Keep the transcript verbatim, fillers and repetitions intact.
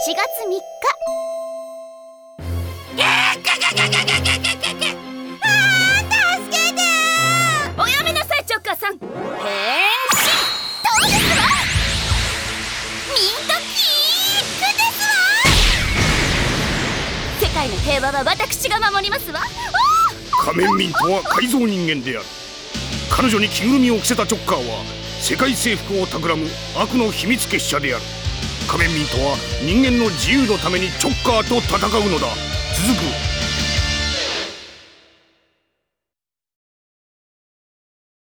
しがつみっか。おやめなさいチョッカーさん。変身。どうですわ。ミントキックですわ。世界の平和は私が守りますわ。 仮面ミントは改造人間である。彼女に着ぐるみを着せたチョッカーは世界征服を企む悪の秘密結社である。仮面ミントは人間の自由のためにチョッカーと戦うのだ。続く。